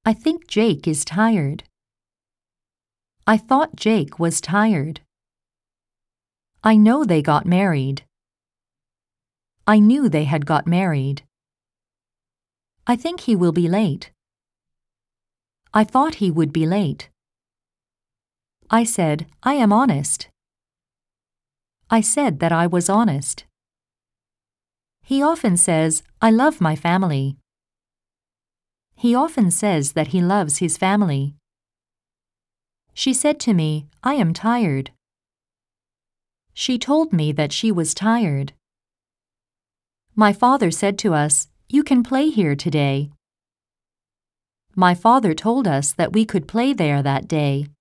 I think Jake is tired. I thought Jake was tired. I know they got married. I knew they had got married. I think he will be late. I thought he would be late. I said, I am honest. I said that I was honest. He often says, I love my family. He often says that he loves his family. She said to me, I am tired. She told me that she was tired. My father said to us, you can play here today. My father told us that we could play there that day.